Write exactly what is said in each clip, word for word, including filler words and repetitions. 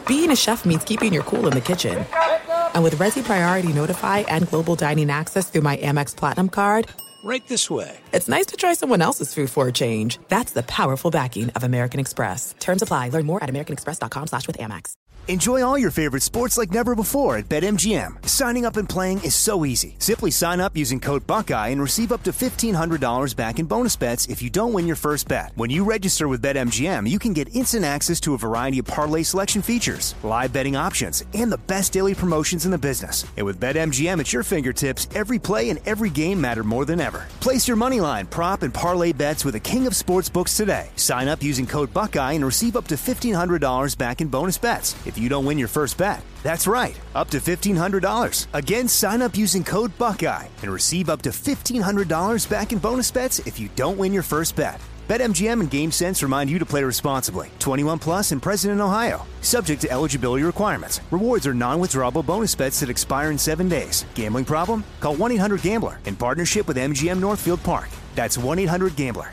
being a chef means keeping your cool in the kitchen. And with Resi Priority Notify and Global Dining Access through my Amex Platinum card, right this way. It's nice to try someone else's food for a change. That's the powerful backing of American Express. Terms apply. Learn more at americanexpress.com slash with Amex. Enjoy all your favorite sports like never before at BetMGM. Signing up and playing is so easy. Simply sign up using code Buckeye and receive up to fifteen hundred dollars back in bonus bets if you don't win your first bet. When you register with BetMGM, you can get instant access to a variety of parlay selection features, live betting options, and the best daily promotions in the business. And with BetMGM at your fingertips, every play and every game matter more than ever. Place your moneyline, prop, and parlay bets with the king of sportsbooks today. Sign up using code Buckeye and receive up to fifteen hundred dollars back in bonus bets if you don't win your first bet. That's right, up to fifteen hundred dollars. Again, sign up using code Buckeye and receive up to fifteen hundred dollars back in bonus bets if you don't win your first bet. BetMGM and GameSense remind you to play responsibly. twenty-one plus and present in Ohio. Subject to eligibility requirements. Rewards are non-withdrawable bonus bets that expire in seven days. Gambling problem? Call one eight hundred gambler in partnership with M G M Northfield Park. That's one eight hundred gambler.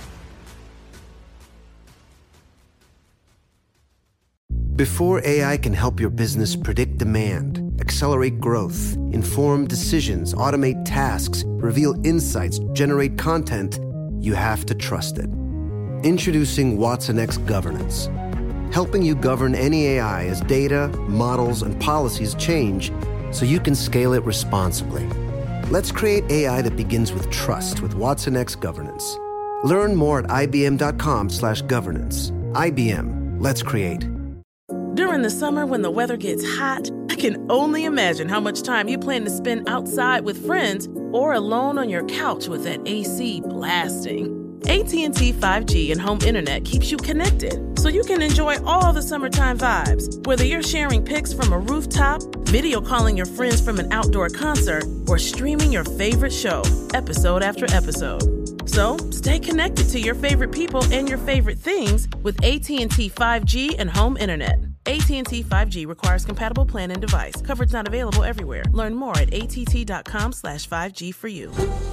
Before A I can help your business predict demand, accelerate growth, inform decisions, automate tasks, reveal insights, generate content, you have to trust it. Introducing watsonx Governance, helping you govern any A I as data, models, and policies change so you can scale it responsibly. Let's create A I that begins with trust with watsonx Governance. Learn more at ibm.com slash governance. I B M. Let's create. During the summer when the weather gets hot, I can only imagine how much time you plan to spend outside with friends or alone on your couch with that A C blasting. A T and T five G and home internet keeps you connected, so you can enjoy all the summertime vibes, whether you're sharing pics from a rooftop, video calling your friends from an outdoor concert, or streaming your favorite show, episode after episode. So, stay connected to your favorite people and your favorite things with A T and T five G and home internet. A T and T five G requires compatible plan and device. Coverage not available everywhere. Learn more at att.com slash 5G for you.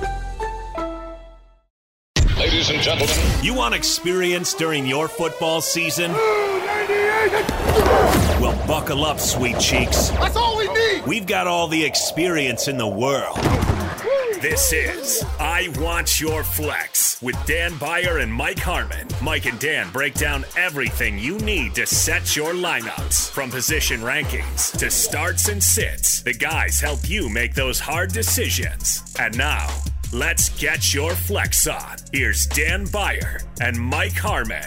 Ladies and gentlemen. You want experience during your football season? Well, buckle up, sweet cheeks. That's all we need. We've got all the experience in the world. This is I Want Your Flex with Dan Beyer and Mike Harmon. Mike and Dan break down everything you need to set your lineups. From position rankings to starts and sits, the guys help you make those hard decisions. And now, let's get your flex on. Here's Dan Beyer and Mike Harmon.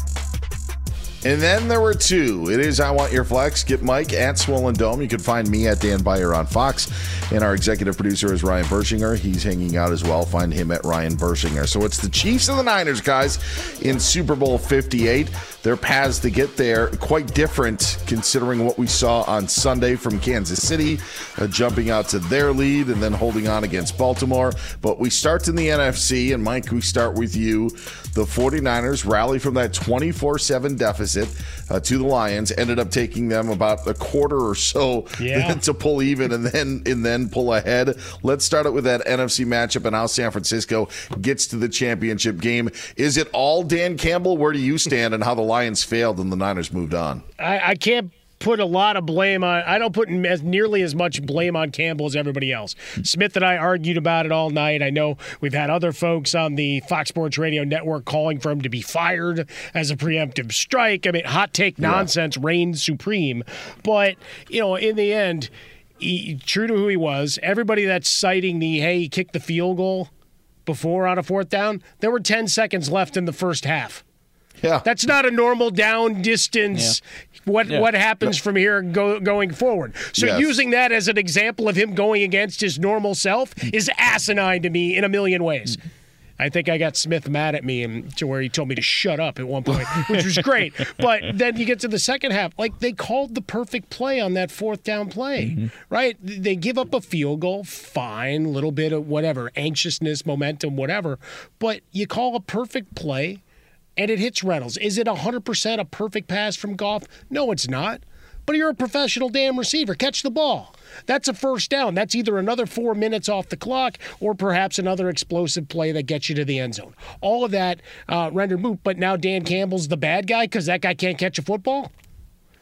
And then there were two. It is I Want Your Flex. Get Mike at Swollen Dome. You can find me at Dan Beyer on Fox. And our executive producer is Ryan Bershinger. He's hanging out as well. Find him at Ryan Bershinger. So it's the Chiefs and the Niners, guys, in Super Bowl fifty-eight. Their paths to get there quite different considering what we saw on Sunday from Kansas City, uh, jumping out to their lead and then holding on against Baltimore. But we start in the N F C, and Mike, we start with you. The 49ers rally from that twenty-four seven deficit uh, to the Lions, ended up taking them about a quarter or so yeah. to pull even and then and then pull ahead. Let's start it with that N F C matchup and how San Francisco gets to the championship game. Is it all Dan Campbell? Where do you stand and how the Lions failed and the Niners moved on? I, I can't put a lot of blame on – I don't put as nearly as much blame on Campbell as everybody else. Smith and I argued about it all night. I know we've had other folks on the Fox Sports Radio network calling for him to be fired as a preemptive strike. I mean, hot take nonsense yeah. reigns supreme. But, you know, in the end, he, true to who he was, everybody that's citing the, hey, he kicked the field goal before on a fourth down, there were ten seconds left in the first half. Yeah. That's not a normal down distance. Yeah. What yeah. what happens from here go, going forward? So yes. using that as an example of him going against his normal self is asinine to me in a million ways. I think I got Smith mad at me and to where he told me to shut up at one point, which was great. But then you get to the second half, like they called the perfect play on that fourth down play, mm-hmm. right? They give up a field goal, fine, a little bit of whatever, anxiousness, momentum, whatever. But you call a perfect play. And it hits Reynolds. Is it one hundred percent a perfect pass from Goff? No, it's not. But you're a professional damn receiver. Catch the ball. That's a first down. That's either another four minutes off the clock or perhaps another explosive play that gets you to the end zone. All of that uh, rendered moot. But now Dan Campbell's the bad guy because that guy can't catch a football?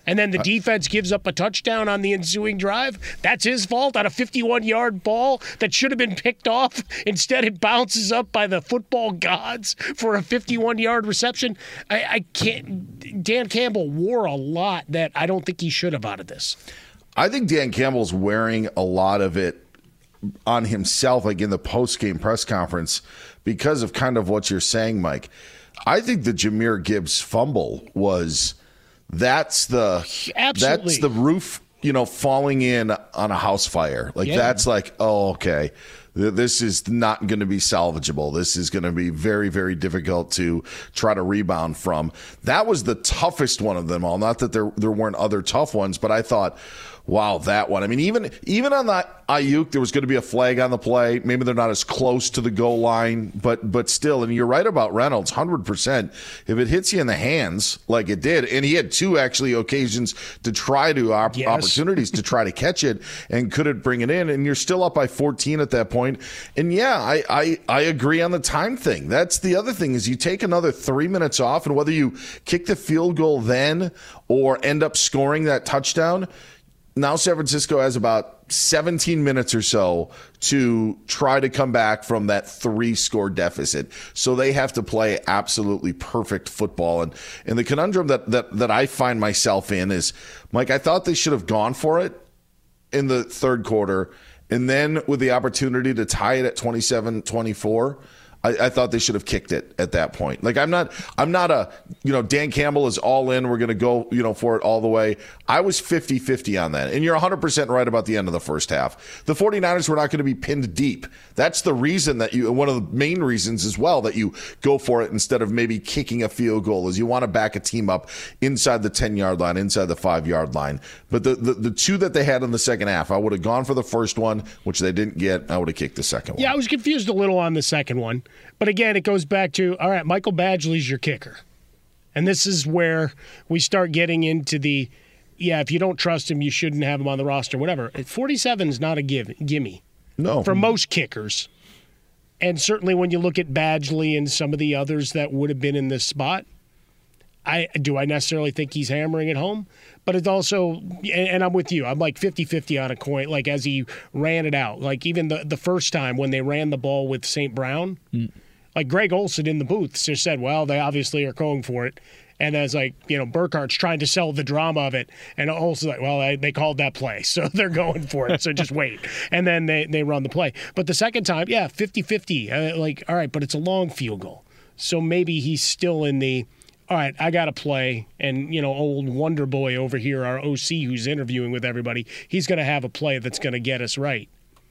and then the defense gives up a touchdown on the ensuing drive, that's his fault on a fifty-one-yard ball that should have been picked off. Instead, it bounces up by the football gods for a fifty-one-yard reception. I, I can't. Dan Campbell wore a lot that I don't think he should have out of this. I think Dan Campbell's wearing a lot of it on himself, like in the post-game press conference, because of kind of what you're saying, Mike. I think the Jahmyr Gibbs fumble was that's the Absolutely. that's the roof, you know, falling in on a house fire. Like yeah. that's like, oh, okay. This is not going to be salvageable. This is going to be very, very difficult to try to rebound from. That was the toughest one of them all. Not that there there weren't other tough ones, but I thought, wow, that one. I mean, even even on that Ayuk, there was going to be a flag on the play. Maybe they're not as close to the goal line, but but still. And you're right about Reynolds, one hundred percent. If it hits you in the hands like it did, and he had two actually occasions to try to op- yes. opportunities to try to catch it, and couldn't bring it in, and you're still up by fourteen at that point. And yeah, I, I, I agree on the time thing. That's the other thing is you take another three minutes off, and whether you kick the field goal then or end up scoring that touchdown, now San Francisco has about seventeen minutes or so to try to come back from that three-score deficit. So they have to play absolutely perfect football. And, and the conundrum that, that, that I find myself in is, Mike, I thought they should have gone for it in the third quarter, and then with the opportunity to tie it at twenty-seven twenty-four, I, I thought they should have kicked it at that point. Like I'm not, I'm not a, you know, Dan Campbell is all in. We're going to go, you know, for it all the way. I was fifty-fifty on that. And you're one hundred percent right about the end of the first half. The 49ers were not going to be pinned deep. That's the reason that you, one of the main reasons as well that you go for it instead of maybe kicking a field goal is you want to back a team up inside the ten-yard line, inside the five-yard line. But the, the, the two that they had in the second half, I would have gone for the first one, which they didn't get. I would have kicked the second one. Yeah, I was confused a little on the second one. But again, it goes back to, all right, Michael Badgley's your kicker. And this is where we start getting into the, yeah, if you don't trust him, you shouldn't have him on the roster, whatever. forty-seven is not a give, gimme. No. For most kickers. And certainly when you look at Badgley and some of the others that would have been in this spot, I do I necessarily think he's hammering it home? But it's also, and I'm with you, I'm like fifty-fifty on a coin, like as he ran it out. Like even the, the first time when they ran the ball with Saint Brown, mm. like Greg Olsen in the booth just said, well, they obviously are going for it. And then it's like, you know, Burkhart's trying to sell the drama of it. And Olsen's like, well, I, they called that play, so they're going for it, so just wait. And then they, they run the play. But the second time, yeah, fifty-fifty. Uh, like, all right, but it's a long field goal. So maybe he's still in the, all right, I got to play. And, you know, old Wonder Boy over here, our O C who's interviewing with everybody, he's going to have a play that's going to get us right.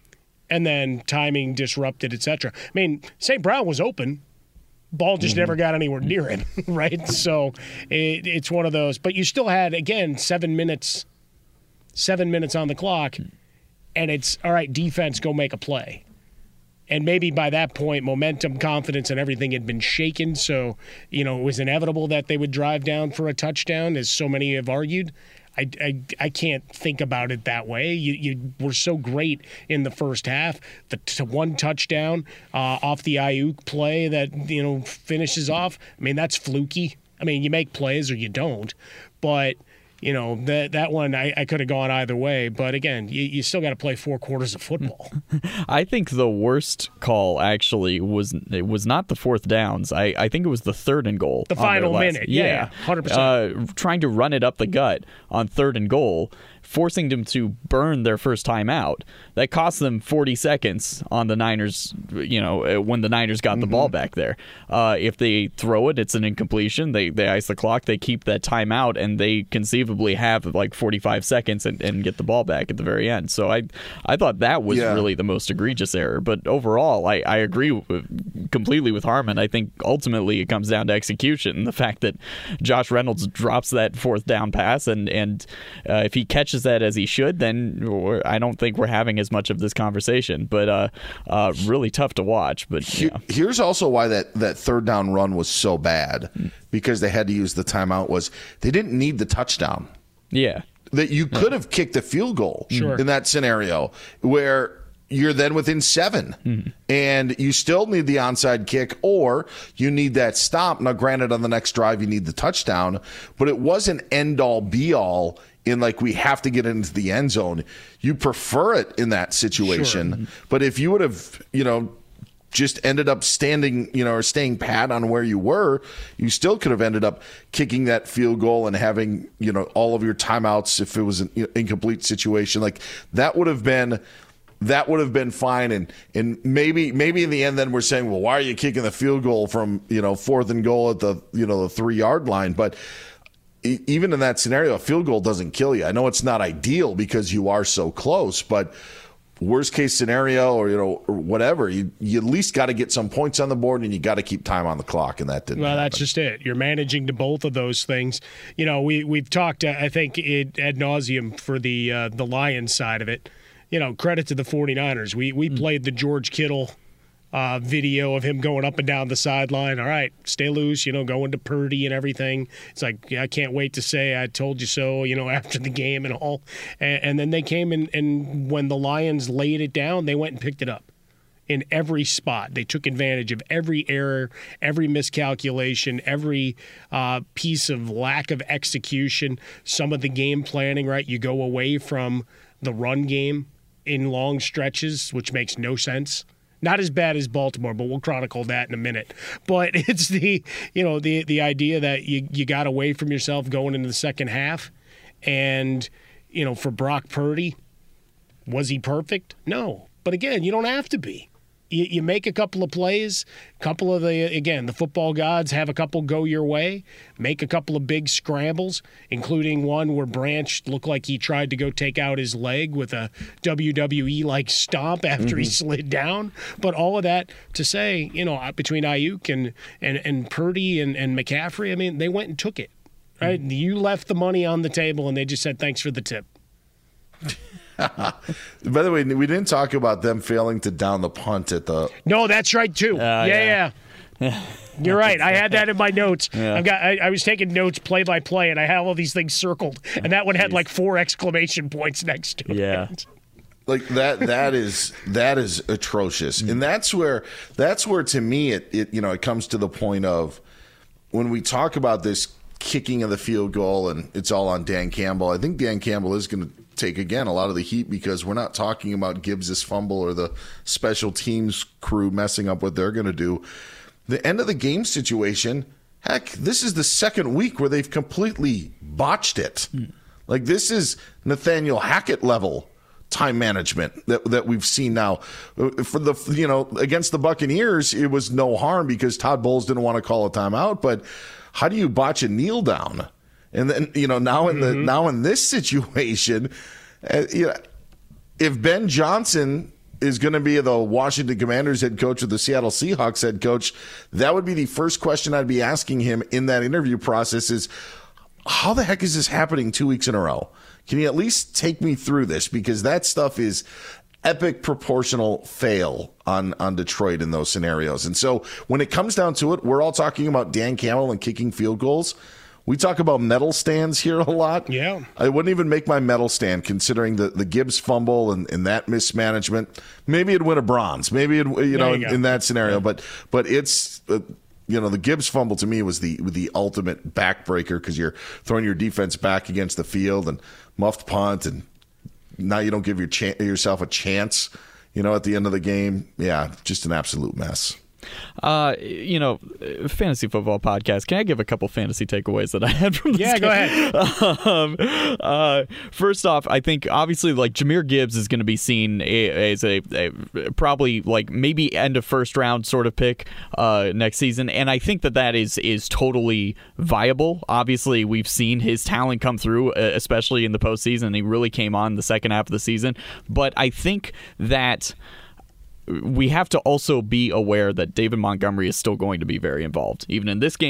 And then timing disrupted, et cetera. I mean, Saint Brown was open. Ball just mm-hmm. never got anywhere near it, right? So it, it's one of those. But you still had, again, seven minutes, seven minutes on the clock, and it's, all right, defense, go make a play. And maybe by that point, momentum, confidence, and everything had been shaken. So, you know, it was inevitable that they would drive down for a touchdown, as so many have argued. I, I, I can't think about it that way. You you were so great in the first half. The t- one touchdown uh, off the Ayuk play that, you know, finishes off. I mean, that's fluky. I mean, you make plays or you don't. But, you know, that that one, I, I could have gone either way. But, again, you, you still got to play four quarters of football. I think the worst call, actually, was it was not the fourth downs. I, I think it was the third and goal. The final minute. Yeah, yeah, one hundred percent. Uh, trying to run it up the gut on third and goal, forcing them to burn their first time out. That cost them forty seconds on the Niners, you know, when the Niners got mm-hmm. the ball back there. Uh, if they throw it, it's an incompletion. They they ice the clock. They keep that timeout, and they conceivably have like forty-five seconds and, and get the ball back at the very end. So I I thought that was yeah. really the most egregious error. But overall, I, I agree with, completely with Harmon. I think ultimately it comes down to execution. The fact that Josh Reynolds drops that fourth down pass, and, and uh, if he catches that as he should, then I don't think we're having as much of this conversation. But uh, uh, really tough to watch. But yeah. Here's also why that, that third down run was so bad, because they had to use the timeout, was they didn't need the touchdown. Yeah. That you could have kicked a field goal sure. in that scenario where you're then within seven. Mm-hmm. And you still need the onside kick, or you need that stop. Now, granted, on the next drive, you need the touchdown, but it wasn't end-all, be-all in like we have to get into the end zone. You prefer it in that situation. Sure. But if you would have, you know, just ended up standing, you know, or staying pat on where you were, you still could have ended up kicking that field goal and having, you know, all of your timeouts if it was an incomplete situation. Like that would have been that would have been fine. And and maybe maybe in the end then we're saying, well, why are you kicking the field goal from, you know, fourth and goal at the, you know, the three yard line? But even in that scenario, a field goal doesn't kill you. I know it's not ideal because you are so close, but worst case scenario, or you know, or whatever, you you at least got to get some points on the board, and you got to keep time on the clock, and that didn't. Well, happen. That's just it. You're managing to both of those things. You know, we we've talked, uh, I think, it, ad nauseum for the uh, the Lions side of it. You know, credit to the 49ers. We we mm. played the George Kittle Uh, video of him going up and down the sideline. All right, stay loose, you know, going to Purdy and everything. It's like, yeah, I can't wait to say I told you so, you know, after the game and all. And, and then they came in, and when the Lions laid it down, they went and picked it up in every spot. They took advantage of every error, every miscalculation, every uh, piece of lack of execution, some of the game planning, right? You go away from the run game in long stretches, which makes no sense. Not as bad as Baltimore, but we'll chronicle that in a minute. But it's the, you know, the the idea that you, you got away from yourself going into the second half. And, you know, for Brock Purdy, was he perfect? No. But again, you don't have to be. You, you make a couple of plays, a couple of the, again, the football gods have a couple go your way, make a couple of big scrambles, including one where Branch looked like he tried to go take out his leg with a W W E-like stomp after mm-hmm. he slid down. But all of that to say, you know, between Ayuk and, and, and Purdy and, and McCaffrey, I mean, they went and took it, right? Mm-hmm. You left the money on the table, and they just said, thanks for the tip. By the way, we didn't talk about them failing to down the punt at the. No, that's right too. Uh, yeah, yeah. yeah. You're right. I had that in my notes. Yeah. I've got. I, I was taking notes play by play, and I had all these things circled, and that one had like four exclamation points next to yeah. it. Like that. That is that is atrocious, and that's where that's where to me it, it you know it comes to the point of when we talk about this kicking of the field goal, and it's all on Dan Campbell. I think Dan Campbell is going to take, again, a lot of the heat because we're not talking about Gibbs' fumble or the special teams crew messing up what they're going to do. The end of the game situation, heck, this is the second week where they've completely botched it. Mm. Like, this is Nathaniel Hackett level time management that that we've seen now. For the, you know, against the Buccaneers, it was no harm because Todd Bowles didn't want to call a timeout, but how do you botch a kneel down? And then, you know, now in the mm-hmm. now in this situation, uh, you know, if Ben Johnson is going to be the Washington Commanders head coach or the Seattle Seahawks head coach, that would be the first question I'd be asking him in that interview process is, how the heck is this happening two weeks in a row? Can you at least take me through this? Because that stuff is epic proportional fail on, on Detroit in those scenarios. And so when it comes down to it, we're all talking about Dan Campbell and kicking field goals. We talk about medal stands here a lot. Yeah. I wouldn't even make my medal stand considering the, the Gibbs fumble and, and that mismanagement. Maybe it'd win a bronze. Maybe it you know you in, in that scenario. Yeah. But but it's uh, you know the Gibbs fumble to me was the the ultimate backbreaker because you're throwing your defense back against the field and muffed punt, and now you don't give your cha- yourself a chance. You know, at the end of the game, yeah, just an absolute mess. Uh, you know, fantasy football podcast. Can I give a couple fantasy takeaways that I had from this Yeah, game? go ahead. um, uh, first off, I think obviously like Jahmyr Gibbs is going to be seen as a, a probably like maybe end of first round sort of pick uh, next season, and I think that that is is totally viable. Obviously, we've seen his talent come through, especially in the postseason. He really came on the second half of the season, but I think that we have to also be aware that David Montgomery is still going to be very involved. Even in this game,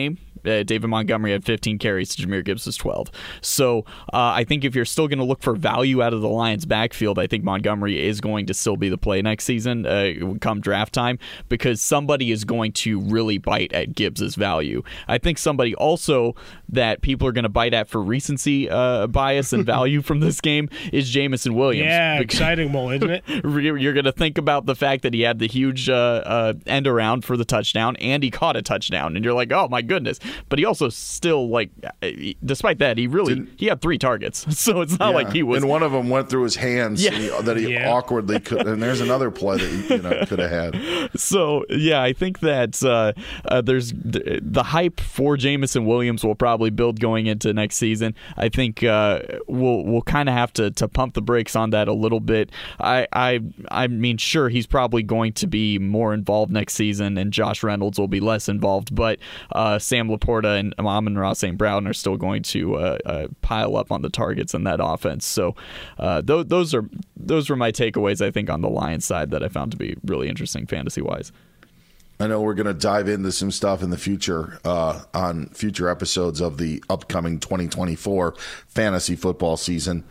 Uh, David Montgomery had fifteen carries to Jahmyr Gibbs' twelve. So uh, I think if you're still going to look for value out of the Lions' backfield, I think Montgomery is going to still be the play next season uh, come draft time, because somebody is going to really bite at Gibbs' value. I think somebody also that people are going to bite at for recency uh, bias and value from this game is Jameson Williams. Yeah, exciting one, isn't it? You're going to think about the fact that he had the huge uh, uh, end around for the touchdown, and he caught a touchdown, and you're like, oh my goodness. But he also still, like, despite that, he really Didn't, he had three targets, so it's not yeah, like he was. And one of them went through his hands yeah. he, that he yeah. awkwardly could. And there's another play that he you know, could have had. So yeah, I think that uh, uh, there's the, the hype for Jameson Williams will probably build going into next season. I think uh, we'll we'll kind of have to, to pump the brakes on that a little bit. I, I I mean, sure, he's probably going to be more involved next season, and Josh Reynolds will be less involved. But uh, Sam Laporta and Amon-Ra Saint Brown are still going to uh, uh, pile up on the targets in that offense. So uh, th- those are those were my takeaways, I think, on the Lions side that I found to be really interesting fantasy-wise. I know we're going to dive into some stuff in the future uh, on future episodes of the upcoming twenty twenty-four fantasy football season.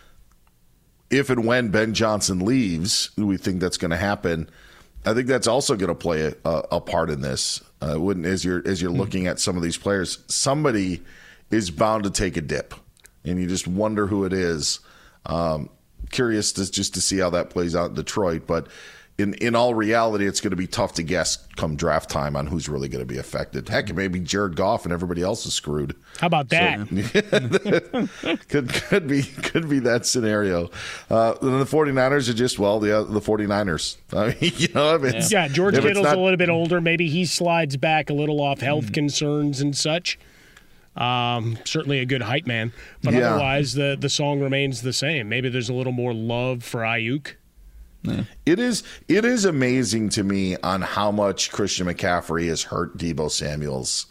If and when Ben Johnson leaves, we think that's going to happen. I think that's also going to play a, a part in this. Uh, wouldn't as you're as you're looking at some of these players, somebody is bound to take a dip, and you just wonder who it is. Um, curious to, just to see how that plays out in Detroit, but in in all reality, it's going to be tough to guess come draft time on who's really going to be affected. Heck, maybe Jared Goff and everybody else is screwed. How about that? So, could could be could be that scenario. Uh, and the 49ers are just, well, the uh, the 49ers. I mean, you know, if it's, yeah, George if Kittle's not, a little bit older. Maybe he slides back a little off health mm. concerns and such. Um, certainly a good hype man, but yeah. otherwise the the song remains the same. Maybe there's a little more love for Ayuk. Yeah. It is it is amazing to me on how much Christian McCaffrey has hurt Deebo Samuel's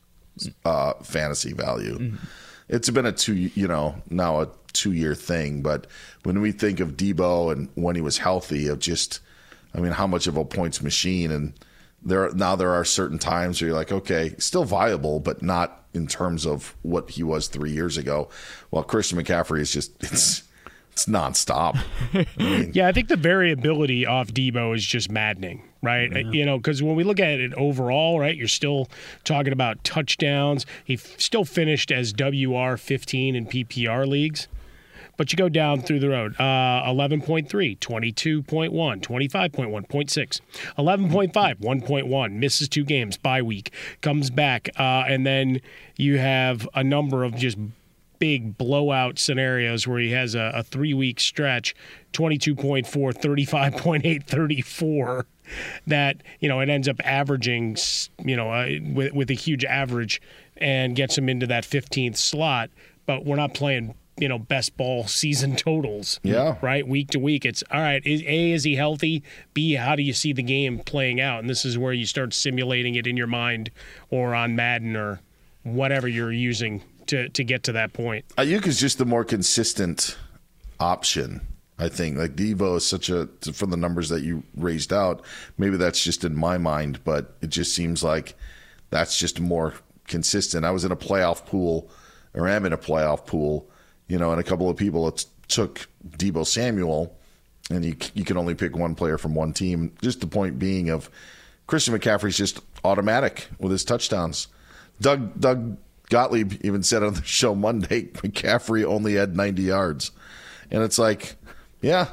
uh, fantasy value. Mm-hmm. It's been a two, you know, now a two year thing, but when we think of Deebo and when he was healthy, of just, I mean, how much of a points machine, and there now there are certain times where you're like, okay, still viable, but not in terms of what he was three years ago. Well, Christian McCaffrey is just it's. It's nonstop. I mean, yeah, I think the variability off Deebo is just maddening, right? Yeah. You know, because when we look at it overall, right, you're still talking about touchdowns. He f- still finished as W R fifteen in P P R leagues. But you go down through the road, uh, eleven point three, twenty-two point one, twenty-five point one, zero point six, eleven point five, one point one, misses two games, bye week, comes back. Uh, and then you have a number of just big blowout scenarios where he has a, a three-week stretch, twenty-two point four, thirty-five point eight, thirty-four, that, you know, it ends up averaging, you know, uh, with, with a huge average and gets him into that fifteenth slot. But we're not playing, you know, best ball season totals. Yeah. Right? Week to week. It's, all right, is, A, is he healthy? B, how do you see the game playing out? And this is where you start simulating it in your mind or on Madden or whatever you're using to to get to that point. Ayuk is just the more consistent option, I think. Like Deebo is such a, from the numbers that you raised out, maybe that's just in my mind, but it just seems like that's just more consistent. I was in a playoff pool, or am in a playoff pool, you know, and a couple of people took Deebo Samuel, and you you can only pick one player from one team. Just the point being of Christian McCaffrey's just automatic with his touchdowns. Doug Doug Gottlieb even said on the show Monday, McCaffrey only had ninety yards. And it's like, yeah,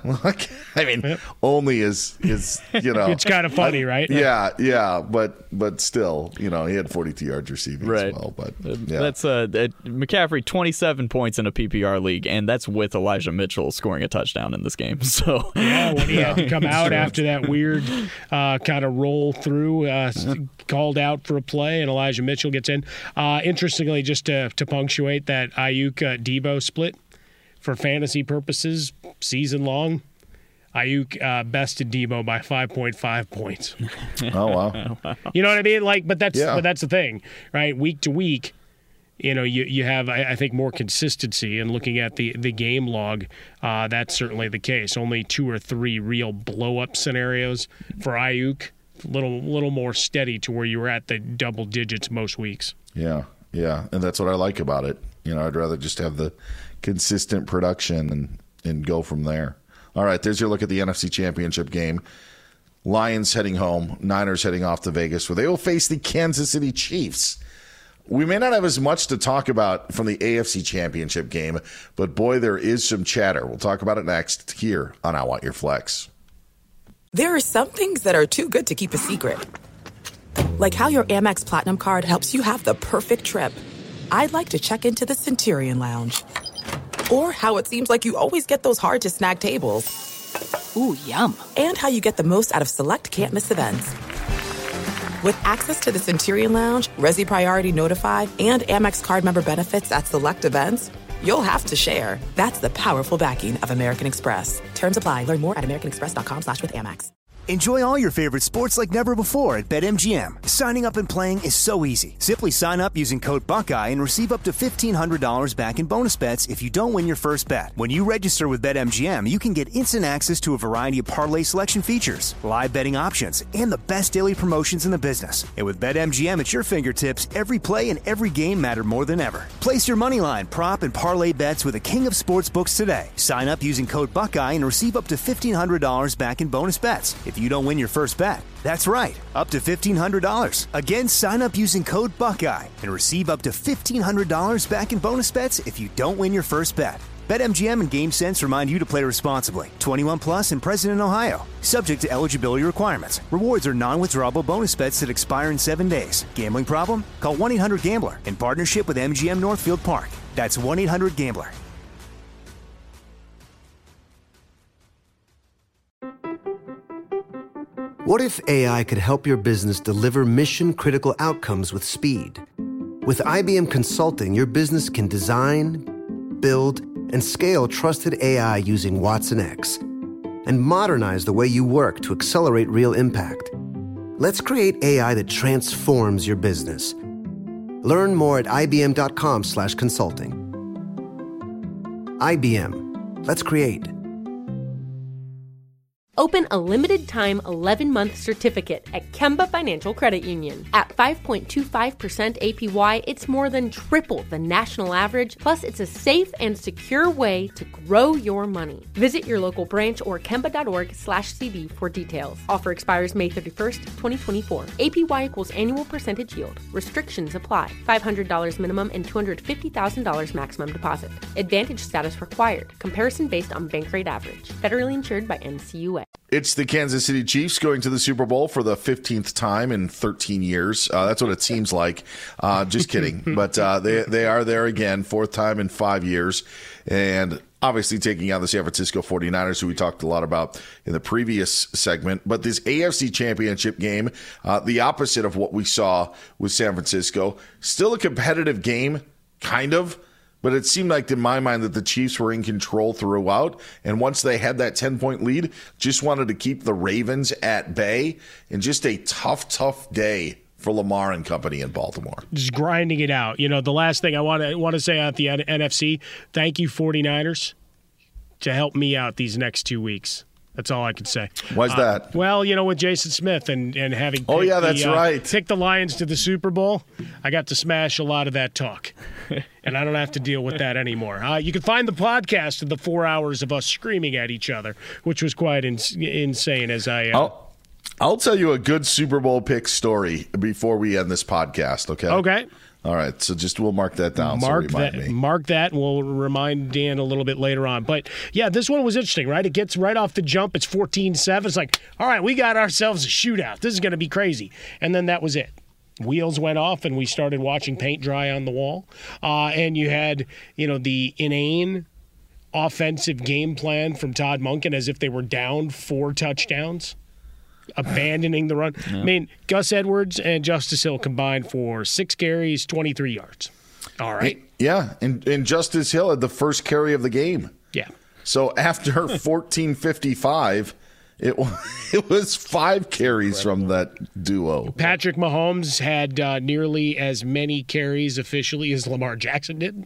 I mean, yep. only is, is, you know. It's kind of funny, right? Yeah, yeah, but but still, you know, he had forty-two yards receiving right. as well. But yeah. That's uh, McCaffrey, twenty-seven points in a P P R league, and that's with Elijah Mitchell scoring a touchdown in this game. So yeah, when he had to come out after that weird uh, kind of roll through, uh, called out for a play, and Elijah Mitchell gets in. Uh, interestingly, just to, to punctuate that Ayuk uh, Deebo split for fantasy purposes, season long, Ayuk uh, bested Deebo by five point five points. Oh wow! You know what I mean? Like, but that's yeah. but that's the thing, right? Week to week, you know, you you have I, I think more consistency. And looking at the the game log, uh, that's certainly the case. Only two or three real blow up scenarios for Ayuk. Little little more steady to where you were at the double digits most weeks. Yeah, yeah, and that's what I like about it. You know, I'd rather just have the consistent production and, and go from there. All right, there's your look at the N F C Championship game. Lions heading home, Niners heading off to Vegas, where they will face the Kansas City Chiefs. We may not have as much to talk about from the A F C Championship game, but boy, there is some chatter. We'll talk about it next here on I Want Your Flex. There are some things that are too good to keep a secret. Like how your Amex Platinum card helps you have the perfect trip. I'd like to check into the Centurion Lounge. Or how it seems like you always get those hard-to-snag tables. Ooh, yum. And how you get the most out of select can't-miss events. With access to the Centurion Lounge, Resi Priority Notified, and Amex card member benefits at select events, you'll have to share. That's the powerful backing of American Express. Terms apply. Learn more at americanexpress.com slash with Amex. Enjoy all your favorite sports like never before at BetMGM. Signing up and playing is so easy. Simply sign up using code Buckeye and receive up to fifteen hundred dollars back in bonus bets if you don't win your first bet. When you register with BetMGM, you can get instant access to a variety of parlay selection features, live betting options, and the best daily promotions in the business. And with BetMGM at your fingertips, every play and every game matter more than ever. Place your moneyline, prop, and parlay bets with the king of sportsbooks today. Sign up using code Buckeye and receive up to fifteen hundred dollars back in bonus bets if you don't win your first bet. That's right, up to fifteen hundred dollars. Again, sign up using code Buckeye and receive up to fifteen hundred dollars back in bonus bets if you don't win your first bet. BetMGM and GameSense remind you to play responsibly. twenty-one plus and present in Ohio. Subject to eligibility requirements. Rewards are non-withdrawable bonus bets that expire in seven days. Gambling problem? Call one eight hundred gambler in partnership with M G M Northfield Park. That's one eight hundred gambler. What if A I could help your business deliver mission-critical outcomes with speed? With I B M Consulting, your business can design, build, and scale trusted A I using Watson X and modernize the way you work to accelerate real impact. Let's create A I that transforms your business. Learn more at ibm.com slash consulting. I B M. Let's create. Open a limited-time eleven-month certificate at Kemba Financial Credit Union. At five point two five percent A P Y, it's more than triple the national average, plus it's a safe and secure way to grow your money. Visit your local branch or kemba.org slash CD for details. Offer expires May thirty-first, twenty twenty-four. A P Y equals annual percentage yield. Restrictions apply. five hundred dollars minimum and two hundred fifty thousand dollars maximum deposit. Advantage status required. Comparison based on bank rate average. Federally insured by N C U A. It's the Kansas City Chiefs going to the Super Bowl for the fifteenth time in thirteen years. Uh, that's what it seems like. Uh, just kidding. But uh, they they are there again, fourth time in five years. And obviously taking out the San Francisco forty-niners, who we talked a lot about in the previous segment. But this A F C Championship game, uh, the opposite of what we saw with San Francisco. Still a competitive game, kind of. But it seemed like, in my mind, that the Chiefs were in control throughout. And once they had that ten-point lead, just wanted to keep the Ravens at bay. And just a tough, tough day for Lamar and company in Baltimore. Just grinding it out. You know, the last thing I want to want to say at the N F C, thank you, forty-niners, to help me out these next two weeks. That's all I can say. Why's uh, that? Well, you know, with Jason Smith and, and having oh yeah, that's the, uh, right. pick the Lions to the Super Bowl, I got to smash a lot of that talk, and I don't have to deal with that anymore. Uh, you can find the podcast of the four hours of us screaming at each other, which was quite in, insane. As I, uh, I'll, I'll tell you a good Super Bowl pick story before we end this podcast. Okay. Okay. All right, so just we'll mark that down. Mark so that. Me. Mark that, and we'll remind Dan a little bit later on. But yeah, this one was interesting, right? It gets right off the jump. It's fourteen seven. It's like, all right, we got ourselves a shootout. This is going to be crazy. And then that was it. Wheels went off, and we started watching paint dry on the wall. Uh, and you had, you know, the inane offensive game plan from Todd Monken, as if they were down four touchdowns, abandoning the run. Yeah. I mean, Gus Edwards and Justice Hill combined for six carries, twenty-three yards. All right. Yeah, and, and Justice Hill had the first carry of the game. Yeah. So after fourteen fifty-five, it, it was five carries Incredible. From that duo. Patrick Mahomes had uh, nearly as many carries officially as Lamar Jackson did.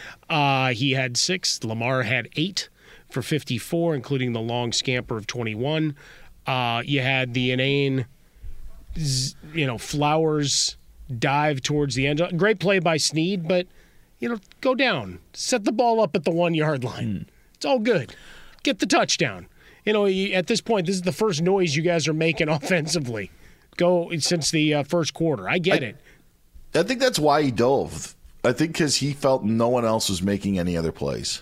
Uh, he had six. Lamar had eight for fifty-four, including the long scamper of twenty-one. Uh, you had the inane, you know, Flowers dive towards the end. Great play by Snead, but, you know, go down. Set the ball up at the one-yard line. Mm. It's all good. Get the touchdown. You know, at this point, this is the first noise you guys are making offensively. Go since the uh, first quarter. I get I, it. I think that's why he dove. I think because he felt no one else was making any other plays.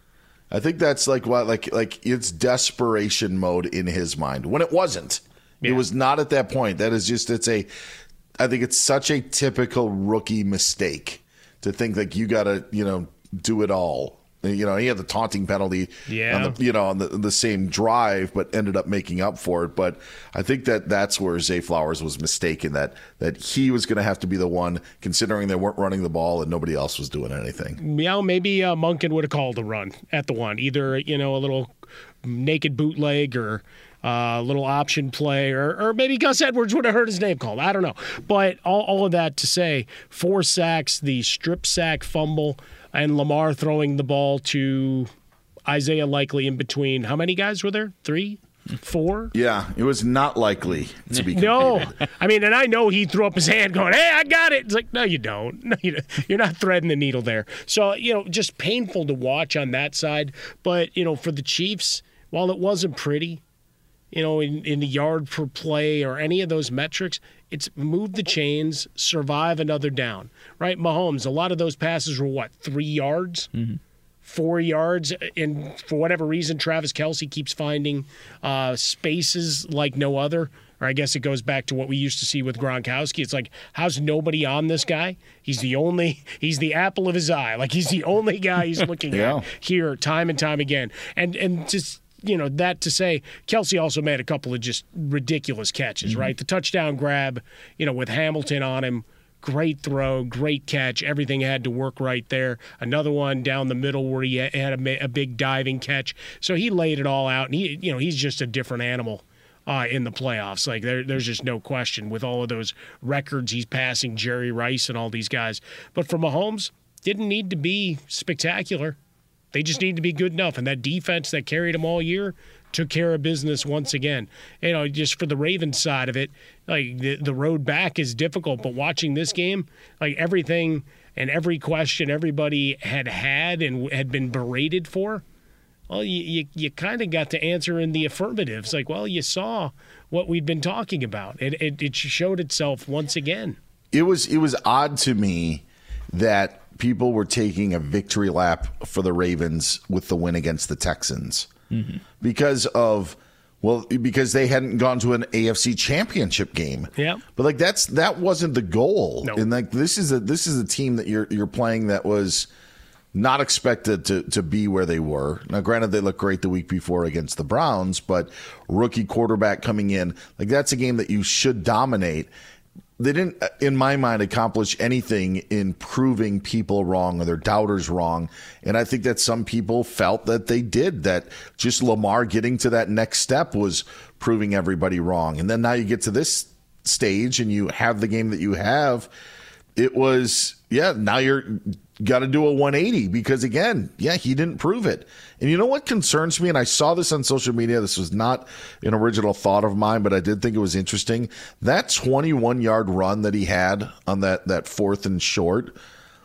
I think that's like what, like, like it's desperation mode in his mind when it wasn't. Yeah. It was not at that point. That is just, it's a, I think it's such a typical rookie mistake to think like you got to, you know, do it all. You know, he had the taunting penalty, yeah. on the, you know, on the, the same drive, but ended up making up for it. But I think that that's where Zay Flowers was mistaken, that that he was going to have to be the one, considering they weren't running the ball and nobody else was doing anything. Yeah, maybe uh, Monken would have called a run at the one, either, you know, a little naked bootleg or a uh, little option play, or, or maybe Gus Edwards would have heard his name called. I don't know. But all, all of that to say, four sacks, the strip sack fumble, and Lamar throwing the ball to Isaiah Likely in between. How many guys were there? Three? Four? Yeah, it was not likely to be completed. No. I mean, and I know he threw up his hand going, hey, I got it. It's like, no, you don't. No, you don't. You're not threading the needle there. So, you know, just painful to watch on that side. But, you know, for the Chiefs, while it wasn't pretty, you know, in, in the yard per play or any of those metrics, it's move the chains, survive another down, right? Mahomes, a lot of those passes were, what, three yards, mm-hmm. four yards? And for whatever reason, Travis Kelce keeps finding uh, spaces like no other. Or I guess it goes back to what we used to see with Gronkowski. It's like, how's nobody on this guy? He's the only, he's the apple of his eye. Like, he's the only guy he's looking yeah. at here time and time again. And and just, you know, that to say, Kelce also made a couple of just ridiculous catches, mm-hmm. right? The touchdown grab, you know, with Hamilton on him, great throw, great catch. Everything had to work right there. Another one down the middle where he had a, a big diving catch. So he laid it all out, and he, you know, he's just a different animal uh, in the playoffs. Like there, there's just no question with all of those records he's passing, Jerry Rice and all these guys. But for Mahomes, didn't need to be spectacular. They just need to be good enough. And that defense that carried them all year took care of business once again. You know, just for the Ravens side of it, like the, the road back is difficult, but watching this game, like everything and every question everybody had had and had been berated for, well, you you, you kind of got to answer in the affirmatives. Like, well, you saw what we'd been talking about. It, it it showed itself once again. It was it was odd to me that people were taking a victory lap for the Ravens with the win against the Texans mm-hmm. because of, well, because they hadn't gone to an A F C championship game. Yeah. But like that's that wasn't the goal. No. And like this is a this is a team that you're you're playing that was not expected to to be where they were. Now, granted, they looked great the week before against the Browns, but rookie quarterback coming in, like that's a game that you should dominate. They didn't, in my mind, accomplish anything in proving people wrong or their doubters wrong. And I think that some people felt that they did, that just Lamar getting to that next step was proving everybody wrong. And then now you get to this stage and you have the game that you have. It was, yeah, now you're got to do a one eighty because, again, yeah, he didn't prove it. And you know what concerns me? And I saw this on social media. This was not an original thought of mine, but I did think it was interesting. That twenty-one-yard run that he had on that, that fourth and short,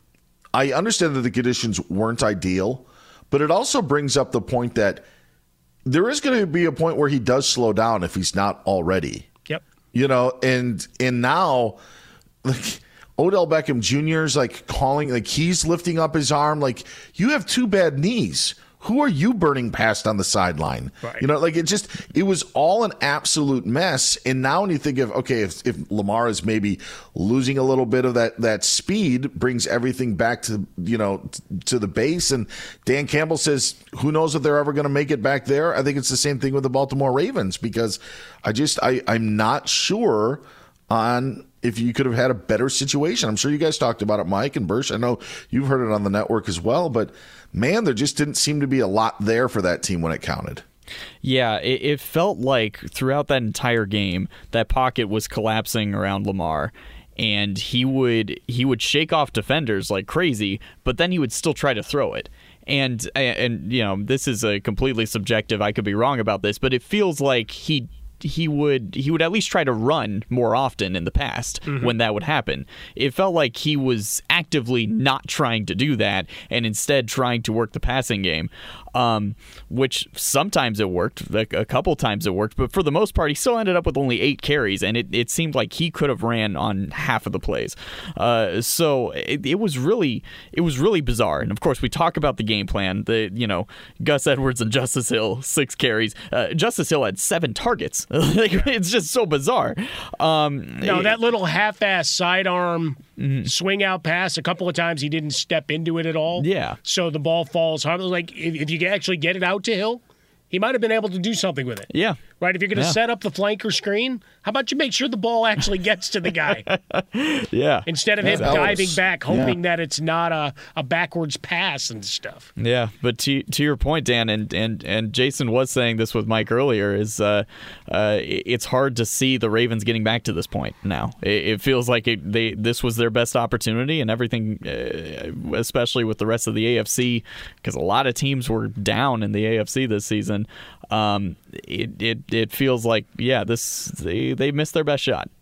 I understand that the conditions weren't ideal, but it also brings up the point that there is going to be a point where he does slow down if he's not already. Yep. You know, and and now, like, Odell Beckham Junior is like calling, like he's lifting up his arm, like you have two bad knees. Who are you burning past on the sideline? Right. You know, like it just, it was all an absolute mess. And now when you think of, okay, if, if Lamar is maybe losing a little bit of that, that speed, brings everything back to, you know, t- to the base. And Dan Campbell says, who knows if they're ever going to make it back there? I think it's the same thing with the Baltimore Ravens, because I just, I, I'm not sure on if you could have had a better situation. I'm sure you guys talked about it, Mike and Bursch. I know you've heard it on the network as well, but man, there just didn't seem to be a lot there for that team when it counted. Yeah, it, it felt like throughout that entire game, that pocket was collapsing around Lamar, and he would he would shake off defenders like crazy, but then he would still try to throw it. And, and you know, this is a completely subjective, I could be wrong about this, but it feels like he he would he would at least try to run more often in the past mm-hmm. when that would happen. It felt like he was actively not trying to do that and instead trying to work the passing game, um, which sometimes it worked, a, a couple times it worked, but for the most part, he still ended up with only eight carries, and it, it seemed like he could have ran on half of the plays. Uh, so it, it was really it was really bizarre. And of course, we talk about the game plan. The you know Gus Edwards and Justice Hill six carries. Uh, Justice Hill had seven targets. Like, it's just so bizarre. Um, no, that little half-ass sidearm mm-hmm. swing out pass. A couple of times he didn't step into it at all. Yeah. So the ball falls hard. Like if, if you actually get it out to Hill, he might have been able to do something with it. Yeah. Right? If you're going to yeah. set up the flanker screen, how about you make sure the ball actually gets to the guy? yeah. Instead of yeah, him diving was, back, hoping yeah. that it's not a, a backwards pass and stuff. Yeah. But to to your point, Dan, and, and, and Jason was saying this with Mike earlier, is uh, uh, it's hard to see the Ravens getting back to this point now. It, it feels like it, they this was their best opportunity, and everything, uh, especially with the rest of the A F C, because a lot of teams were down in the A F C this season. Um, it, it it feels like yeah, this they, they missed their best shot.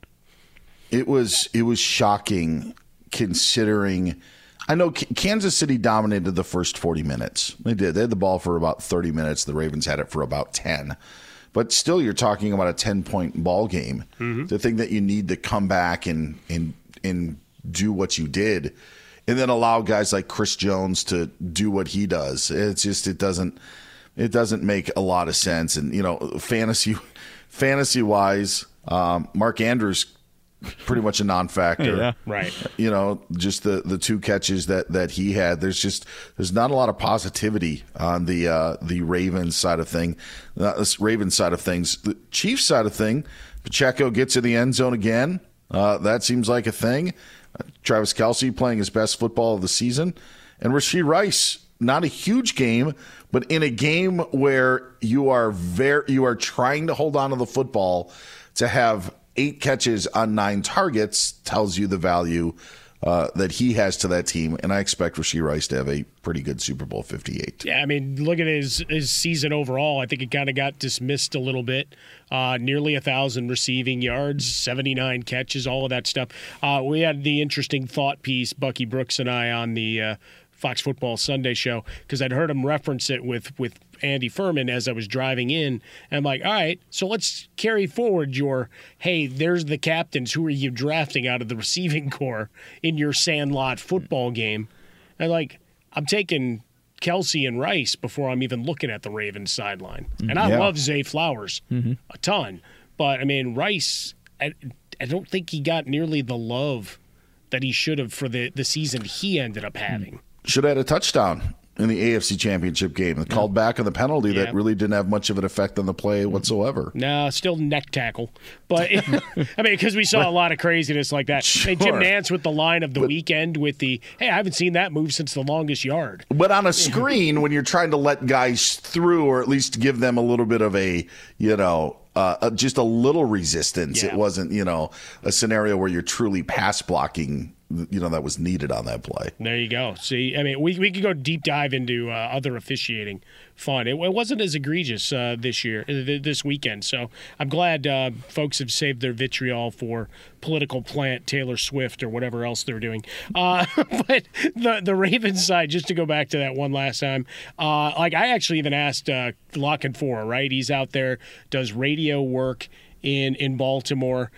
It was it was shocking considering. I know Kansas City dominated the first forty minutes. They did. They had the ball for about thirty minutes. The Ravens had it for about ten. But still, you're talking about a ten-point ball game. Mm-hmm. To think that you need to come back and and and do what you did, and then allow guys like Chris Jones to do what he does. It's just it doesn't. It doesn't make a lot of sense. And, you know, fantasy fantasy wise, um, Mark Andrews, pretty much a non-factor. Yeah, right. You know, just the, the two catches that, that he had. There's just there's not a lot of positivity on the uh, the Ravens side of thing. Uh, this Ravens side of things. The Chiefs side of thing, Pacheco gets in the end zone again. Uh, that seems like a thing. Uh, Travis Kelce playing his best football of the season. And Rashee Rice, not a huge game, but in a game where you are very you are trying to hold on to the football, to have eight catches on nine targets tells you the value uh, that he has to that team. And I expect Rashee Rice to have a pretty good Super Bowl fifty-eight. Yeah, I mean, look at his his season overall. I think it kind of got dismissed a little bit. Uh, nearly a thousand receiving yards, seventy-nine catches, all of that stuff. Uh, we had the interesting thought piece, Bucky Brooks and I, on the uh, Fox Football Sunday show, because I'd heard him reference it with, with Andy Furman as I was driving in. And I'm like, all right, so let's carry forward your, hey, there's the captains. Who are you drafting out of the receiving corps in your Sandlot football game? And like, I'm taking Kelce and Rice before I'm even looking at the Ravens sideline. And I yeah. love Zay Flowers mm-hmm. a ton. But, I mean, Rice, I, I don't think he got nearly the love that he should have for the, the season he ended up having. Mm. Should have had a touchdown in the A F C Championship game. It called back on the penalty yeah. that really didn't have much of an effect on the play whatsoever. No, still neck tackle. But, I mean, because we saw a lot of craziness like that. Sure. Hey, Jim Nance with the line of the but, weekend with the, hey, I haven't seen that move since the longest yard. But on a screen, when you're trying to let guys through or at least give them a little bit of a, you know, uh, just a little resistance, yeah. it wasn't, you know, a scenario where you're truly pass blocking, you know, that was needed on that play. There you go. See, I mean, we we could go deep dive into uh, other officiating fun. It, it wasn't as egregious uh, this year, th- this weekend. So I'm glad uh, folks have saved their vitriol for political plant Taylor Swift or whatever else they're doing. Uh, but the the Ravens side, just to go back to that one last time, uh, like I actually even asked uh, La Canfora, right? He's out there, does radio work in in Baltimore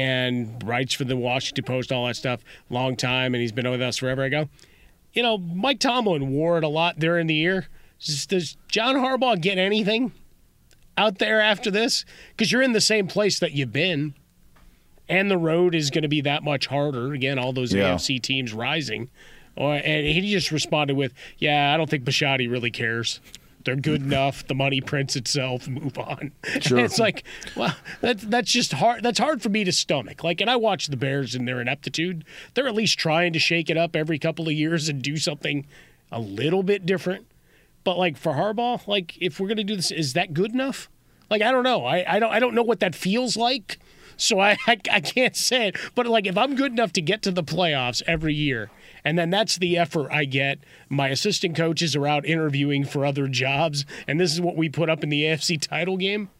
and writes for the Washington Post, all that stuff, long time, and he's been with us forever. I go, you know, Mike Tomlin wore it a lot during the year. Does, does John Harbaugh get anything out there after this? Because you're in the same place that you've been, and the road is going to be that much harder. Again, all those yeah. A F C teams rising. Or, and he just responded with, yeah, I don't think Bisciotti really cares. They're good enough. The money prints itself. Move on. Sure. It's like, well, that's that's just hard. That's hard for me to stomach. Like, and I watch the Bears in their ineptitude. They're at least trying to shake it up every couple of years and do something a little bit different. But like for Harbaugh, like if we're gonna do this, is that good enough? Like I don't know. I, I don't I don't know what that feels like. So I, I I can't say it. But like if I'm good enough to get to the playoffs every year, and then that's the effort I get. My assistant coaches are out interviewing for other jobs, and this is what we put up in the A F C title game.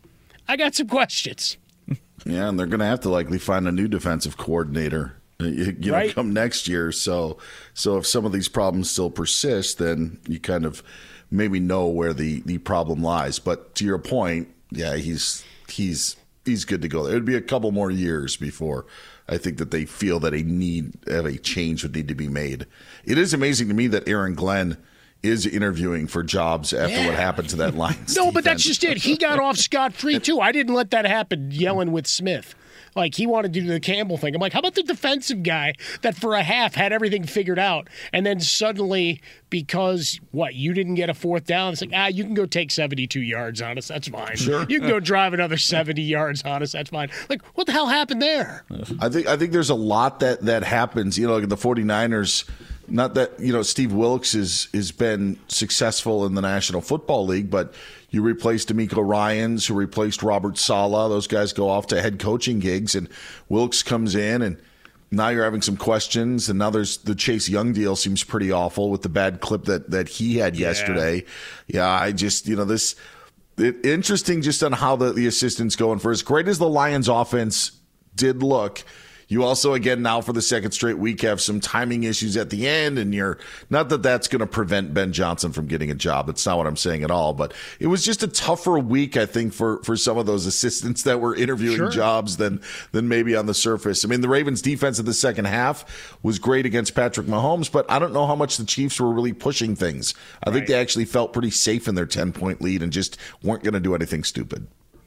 I got some questions. Yeah, and they're going to have to likely find a new defensive coordinator, you, you right. know, come next year. So, so if some of these problems still persist, then you kind of maybe know where the, the problem lies. But to your point, yeah, he's he's he's good to go. It would be a couple more years before I think that they feel that a need of a change would need to be made. It is amazing to me that Aaron Glenn is interviewing for jobs after yeah. what happened to that Lions No, defense. but that's just it. He got off scot-free, too. I didn't let that happen yelling with Smith. Like, he wanted to do the Campbell thing. I'm like, how about the defensive guy that for a half had everything figured out, and then suddenly, because, what, you didn't get a fourth down, it's like, ah, you can go take seventy-two yards on us. That's fine. Sure. You can go drive another seventy yards on us. That's fine. Like, what the hell happened there? I think I think there's a lot that, that happens. You know, like the 49ers, not that, you know, Steve Wilks is has been successful in the National Football League, but you replaced D'Amico Ryans, who replaced Robert Saleh. Those guys go off to head coaching gigs, and Wilks comes in, and now you're having some questions. And now there's the Chase Young deal seems pretty awful with the bad clip that, that he had yeah. yesterday. Yeah, I just, you know, this it, interesting just on how the, the assistants going. For as great as the Lions offense did look, you also, again, now for the second straight week have some timing issues at the end, and you're not that that's going to prevent Ben Johnson from getting a job. That's not what I'm saying at all. But it was just a tougher week, I think, for, for some of those assistants that were interviewing sure. jobs than than maybe on the surface. I mean, the Ravens' defense in the second half was great against Patrick Mahomes, but I don't know how much the Chiefs were really pushing things. I right. think they actually felt pretty safe in their ten-point lead and just weren't going to do anything stupid.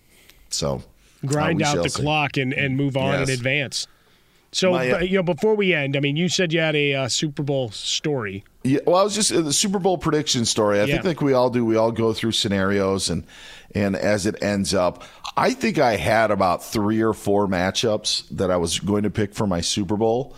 So grind uh, out the see. clock and, and move on yes. in advance. So, My, uh, you know, before we end, I mean, you said you had a uh, Super Bowl story. Yeah, well, I was just uh, the Super Bowl prediction story. I yeah. think like we all do. We all go through scenarios, and and as it ends up, I think I had about three or four matchups that I was going to pick for my Super Bowl.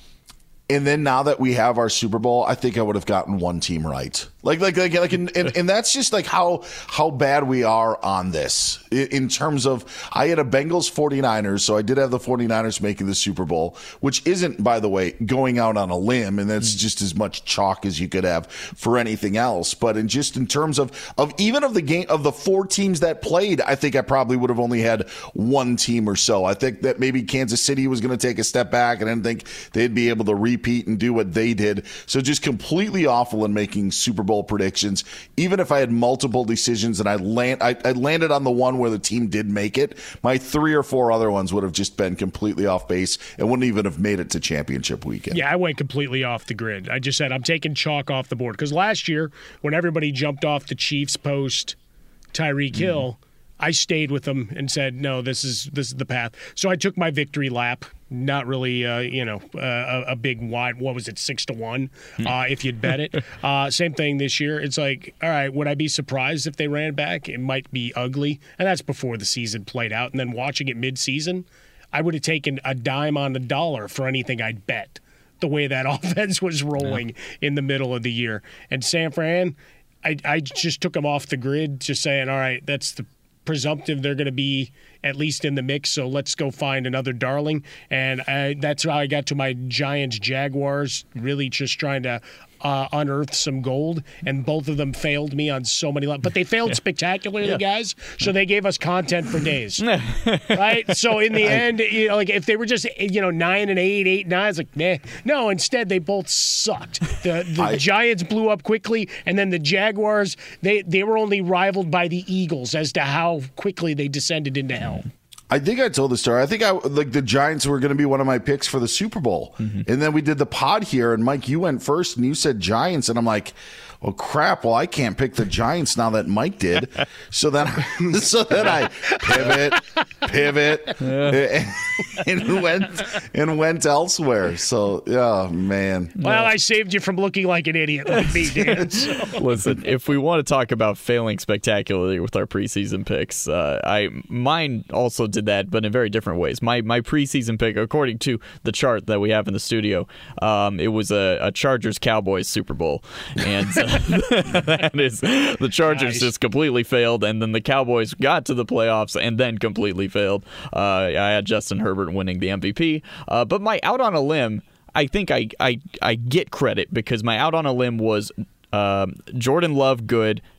And then now that we have our Super Bowl, I think I would have gotten one team right. Like, like, like, like, and, and, and that's just like how how bad we are on this in terms of. I had a Bengals 49ers, so I did have the 49ers making the Super Bowl, which isn't, by the way, going out on a limb, and that's just as much chalk as you could have for anything else. But in just in terms of of even of the game of the four teams that played, I think I probably would have only had one team or so. I think that maybe Kansas City was going to take a step back, and I didn't think they'd be able to repeat and do what they did. So just completely awful in making Super Bowl predictions. Even if I had multiple decisions and I land, I, I landed on the one where the team did make it, my three or four other ones would have just been completely off base and wouldn't even have made it to championship weekend. Yeah, I went completely off the grid. I just said I'm taking chalk off the board because last year when everybody jumped off the Chiefs post Tyreek mm-hmm. Hill, I stayed with them and said, no, this is this is the path. So I took my victory lap. Not really, uh, you know, uh, a, a big wide, what was it, six to one, uh, if you'd bet it. Uh, same thing this year. It's like, all right, would I be surprised if they ran back? It might be ugly. And that's before the season played out. And then watching it mid-season, I would have taken a dime on the dollar for anything I'd bet, the way that offense was rolling yeah. in the middle of the year. And San Fran, I, I just took them off the grid, just saying, all right, that's the presumptive they're going to be at least in the mix, so let's go find another darling. And I, that's how I got to my Giants-Jaguars, really just trying to uh, unearth some gold, and both of them failed me on so many levels. But they failed yeah. spectacularly, yeah. guys, so they gave us content for days. Right? So in the end, you know, like if they were just, you know, nine and eight, eight and nine, it's like, meh. No, instead they both sucked. The the I, Giants blew up quickly, and then the Jaguars, they, they were only rivaled by the Eagles as to how quickly they descended into hell. I think I told the story. I think I like the Giants were going to be one of my picks for the Super Bowl. Mm-hmm. And then we did the pod here, and Mike, you went first, and you said Giants. And I'm like, oh, crap. Well, I can't pick the Giants now that Mike did. So then, so then I pivot, pivot, yeah. and went and went elsewhere. So, yeah, man. Well, I saved you from looking like an idiot like me, Dan. So. Listen, if we want to talk about failing spectacularly with our preseason picks, uh, I mine also did that, but in very different ways. My my preseason pick, according to the chart that we have in the studio, um, it was a, a Chargers-Cowboys Super Bowl, and uh, that is the Chargers nice. just completely failed, and then the Cowboys got to the playoffs and then completely failed. Uh, I had Justin Herbert winning the M V P, uh, but my out on a limb, I think I I, I get credit because my out on a limb was uh, Jordan Love good,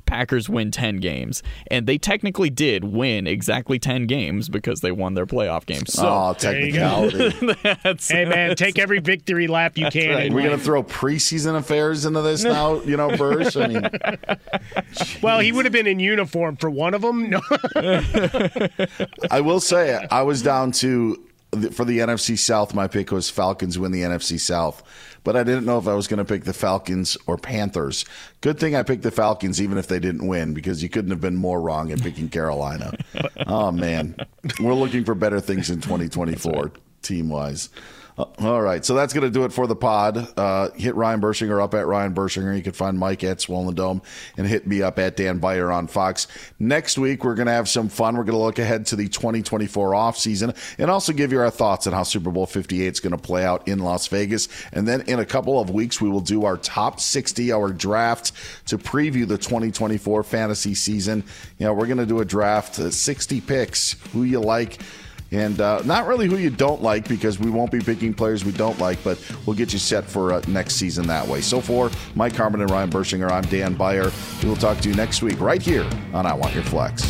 Packers win ten games. And they technically did win exactly ten games because they won their playoff games. So, oh, technicality. Hey, man, take every victory lap you can. Right. We're going to throw preseason affairs into this now, you know, Bursch? I mean, well, he would have been in uniform for one of them. No. I will say, I was down to, for the N F C South, my pick was Falcons win the N F C South. But I didn't know if I was going to pick the Falcons or Panthers. Good thing I picked the Falcons, even if they didn't win, because you couldn't have been more wrong in picking Carolina. Oh, man. We're looking for better things in twenty twenty-four, right, team-wise. Uh, all right, so that's going to do it for the pod. Uh, hit Ryan Bershinger up at Ryan Bershinger. You can find Mike at Swollen Dome, and hit me up at Dan Beyer on Fox. Next week, we're going to have some fun. We're going to look ahead to the twenty twenty-four offseason and also give you our thoughts on how Super Bowl fifty-eight is going to play out in Las Vegas. And then in a couple of weeks, we will do our top sixty, our draft to preview the twenty twenty-four fantasy season. You know, we're going to do a draft, uh, sixty picks, who you like. And uh, not really who you don't like, because we won't be picking players we don't like, but we'll get you set for uh, next season that way. So for Mike Harmon and Ryan Bershinger, I'm Dan Beyer. We will talk to you next week right here on I Want Your Flex.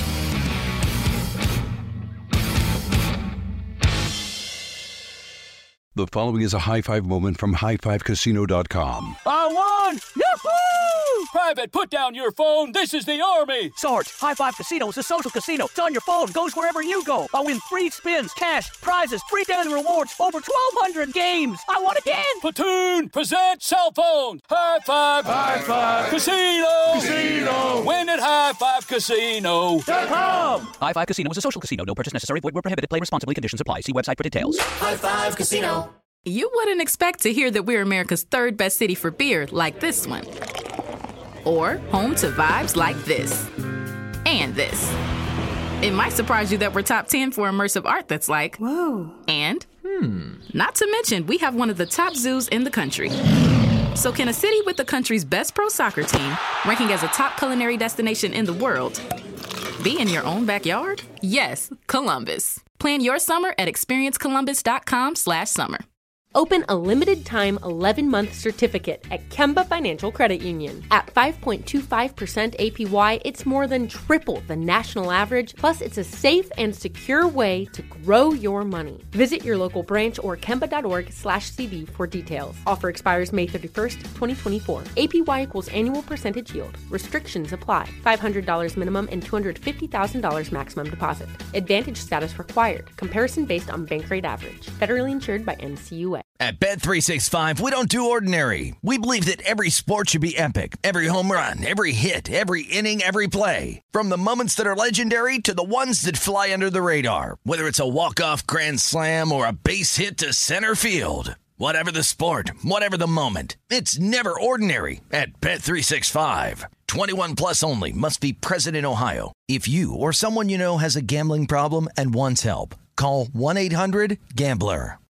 The following is a high five moment from high five casino dot com. I won! Yahoo! Private, put down your phone. This is the Army. Sarge, High Five Casino is a social casino. It's on your phone. Goes wherever you go. I win free spins, cash, prizes, free daily rewards, over twelve hundred games. I won again. Platoon, present cell phone. High Five. High Five. Casino. Casino. Win at high five casino dot com. High Five Casino is a social casino. No purchase necessary. Void where prohibited. Play responsibly. Conditions apply. See website for details. High Five Casino. You wouldn't expect to hear that we're America's third best city for beer like this one. Or home to vibes like this. And this. It might surprise you that we're top ten for immersive art that's like, whoa. And, hmm. Not to mention, we have one of the top zoos in the country. So can a city with the country's best pro soccer team, ranking as a top culinary destination in the world, be in your own backyard? Yes, Columbus. Plan your summer at experience columbus dot com slash summer. Open a limited-time eleven-month certificate at Kemba Financial Credit Union. At five point two five percent A P Y, it's more than triple the national average, plus it's a safe and secure way to grow your money. Visit your local branch or kemba.org slash CD for details. Offer expires May thirty-first, twenty twenty-four. A P Y equals annual percentage yield. Restrictions apply. five hundred dollars minimum and two hundred fifty thousand dollars maximum deposit. Advantage status required. Comparison based on bank rate average. Federally insured by N C U A. At Bet three sixty-five, we don't do ordinary. We believe that every sport should be epic. Every home run, every hit, every inning, every play. From the moments that are legendary to the ones that fly under the radar. Whether it's a walk-off grand slam or a base hit to center field. Whatever the sport, whatever the moment, it's never ordinary at Bet three sixty-five. twenty-one plus only. Must be present in Ohio. If you or someone you know has a gambling problem and wants help, call one eight hundred gambler.